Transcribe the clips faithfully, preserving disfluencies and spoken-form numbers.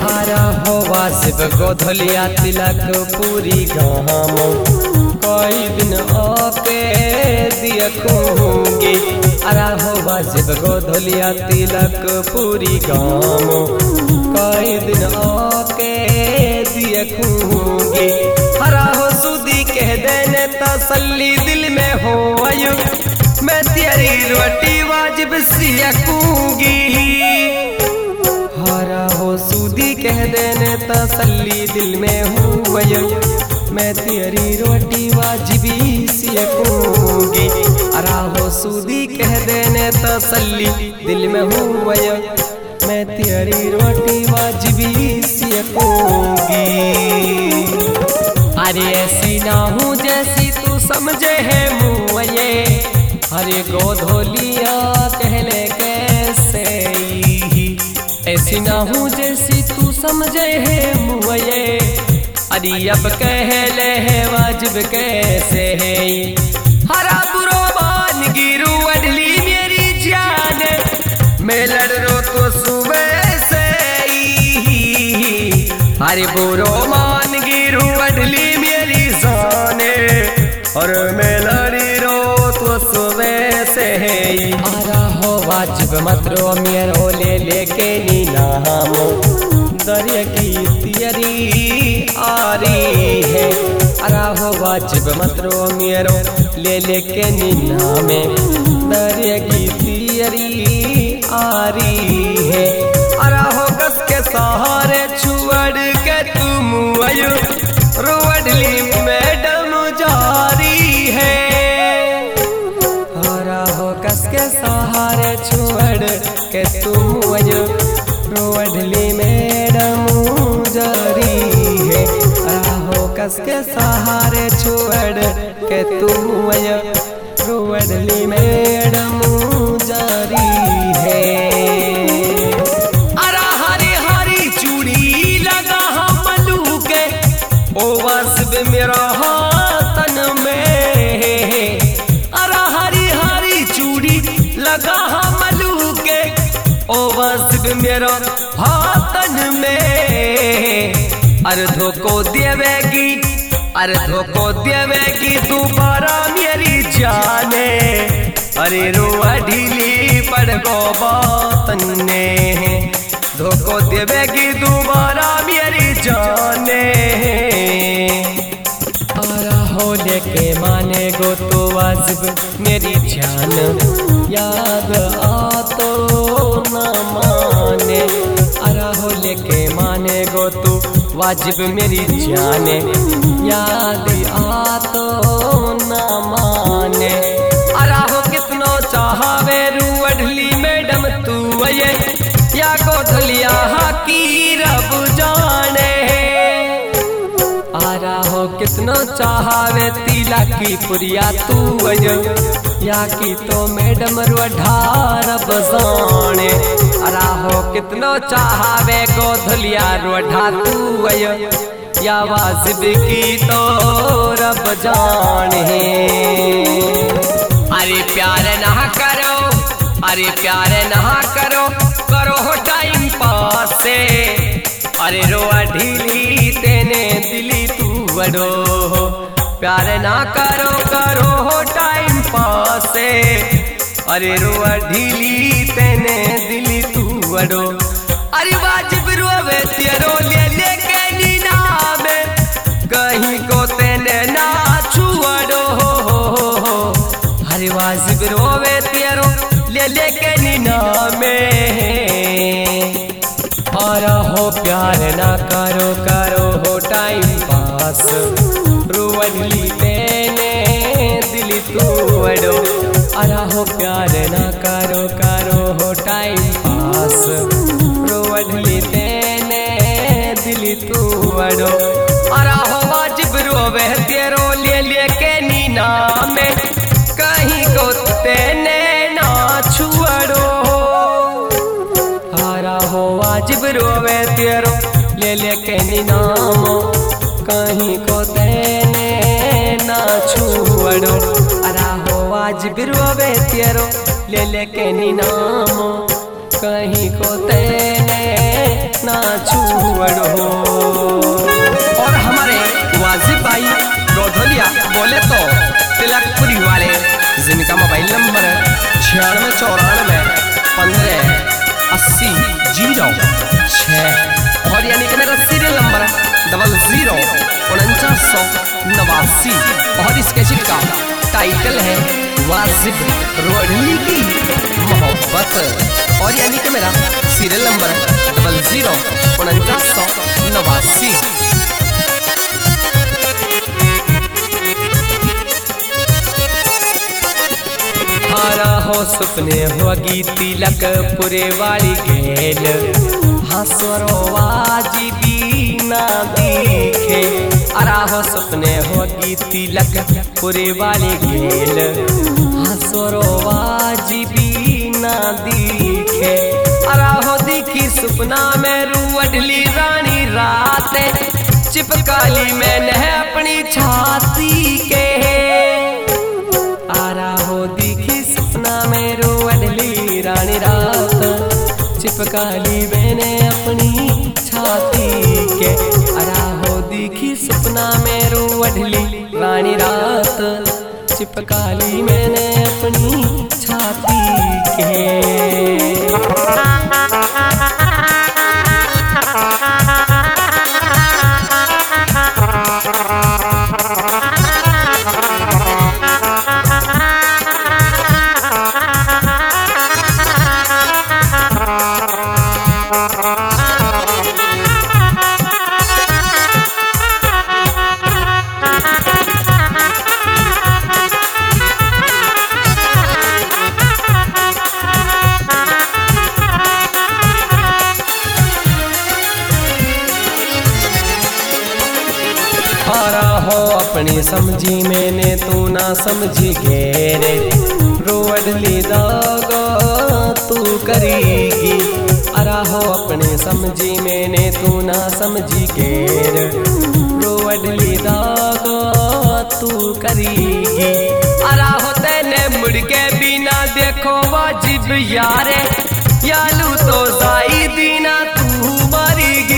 आरा हो वाजिब गोधलिया तिलक पूरी गाम कोई दिन आके दिया कहूँगी। आरा हो वाजिब गोधलिया तिलक पूरी गाम कोई दिन आके दिया कहूँगी। हरा हो सूदी कह देने तसल्ली दिल में हो आयु मैं तेरी रोटी वाजिब सियकूंगी। हरा हो सूदी कह देने तसल्ली दिल में हूँ मैं तेरी रोटी वाजिबी सियकूंगी। हरा हो सूदी कह देने तसल्ली दिल में हूँ मैं तेरी रोटी वाजिबी सियकूंगी। अरे ऐसी ना हूँ जैसी तू समझे है मुझे अरे गोधलिया कहले कैसे ऐसी ना हूँ जैसी तू समझे है मुझे अरे अब कहले है वाजिब कैसे है। हरा बुरो मान गिरू अडली मेरी जान मैं लड़ रो तो सुबह से अरे बुरो मान गिरू अडली मेरी जान और मैं लड़ी रो तो सुबह से है। आरा हो वाजिब मत रो मेरो ले लेके नी नामो दरिया की तियरी आ रही है। आरा हो वाजिब मत रो मेरो ले लेके नी नामे दरिया की तियरी आ रही है। आरा हो कस के सहारे छुअड़ के तुम आयु रोवडली मैडम जारी है। हरा हो कस के सहारे छुअड़ के तुम रोवडली मैडम जारी है। हरा हो कस के सहारे छुअड़ के तुम रोवडली मैडम जारी है। अरा हरी हरी चूड़ी लगा हम मलू के ओ वाजिब मेरा हाथन में अरा हरी हरी चूड़ी लगा हम मलू के ओ वाजिब मेरा हाथन में अर्धों को देवेगी अर्धों को देवेगी दोबारा मेरी जाने अरे रोआ ढीली पड़ गो बातन ने धोखो देवेगी दोबारा मेरी जाने। आरा हो लेके माने गो तो वाजिब मेरी जान याद आ तो न माने। आरा हो लेके माने गो तो वाजिब मेरी जाने याद आ तो न माने। आरा हो कितनो चाहवे रूअडली मैडम तू ये या गोधलिया की रब जाने। आरा हो कितनो चाहवे तिला की पुरिया तू या की तो मैडम रोढ़ा रब जाने। आरा हो कितनो चाहवे गोधलिया रोढ़ा तू या वाजिब की तो रब जाने। अरे प्यार ना करो अरे प्यार ना करो करो हो टाइम पास से अरे रोआ ढीली तेने दिली तू बड़ो प्यार ना करो करो हो टाइम पास से अरे रोआ ढीली तेने दिली तू बड़ो। अरे वाजिब रोवे तेरो ले लेके नीना में कहीं को तेने ना छुड़ो। अरे वाजिब रोवे तेरो ले लेके नीना में और हो प्यार ना करो करो हो टाइम पास रोवडली तेने दिल तू बड़ो। अरा हो प्यार ना करो करो हो टाइम पास रोवडली तेने दिल तू बड़ो। अरा हो वाजिब रोवे तेरो ले लेके नीना में कहीं को तेने ना छुड़ो। हरा हो वाजिब रोवे तेरो ले लेके नीनाम कहीं को तेने ना छुड़ो। अरा हो वाजिब रोवे तेरो ले लेके नीनाम कहीं को तेने ना छुड़ो। और हमारे वाजिब भाई रोधलिया बोले तो तिलकपुरी वाले, जिनका मोबाइल नंबर छियानवे चौरानवे पंद्रह अस्सी जीरो छः, और यानी कि मेरा सीरियल नंबर डबल जीरो उनचास सौ नवासी। और इस कैसेट का टाइटल है वाजिब रोडली की मोहब्बत, और यानी कि मेरा सीरियल नंबर डबल जीरो उनचास सौ नवासी। आरा हो सपने होगी तिलकपुरे वाली गेल, हंसरो वाजिबी ना दिखे। आरा हो सपने होगी तिलकपुरे वाली गेल, हंसरो वाजिबी ना दिखे। आरा हो दिखी सपना में रुअडली रानी रात, चिपकाली मैंने अपनी छाती के। आरा हो दिखी सपना में रुअडली रानी रात, चिपकाली मैंने अपनी छाती के। आरा हो दिखी सपना में रुअडली रानी रात, चिपकाली मैंने अपनी छाती के। आरा हो अपनी समझी मैंने तू ना समझी घेरे, रोअडली दागा तू करेगी। आरा हो अपनी समझी मैंने तू ना समझी घेर, रोअडली दागा तू करेगी। आरा हो तेने मुड़ के बिना देखो वाजिब यारे, यालू तो जाई दीना तू मरेगी।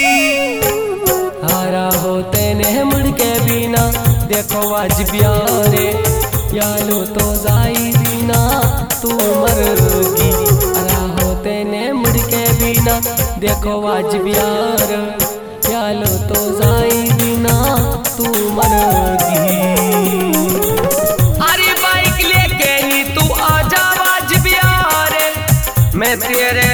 आरा हो तेने मुड़ के बिना देखो वाजिब यारे, यालो तो जाई दीना तू मरगी। आरा हो तेने मुड़ के बिना देखो वाजिब यार, यालो तो जाई दीना तू मरगी। अरे बाइक लेके नी तू आजा वाजिब यार, मैं तेरे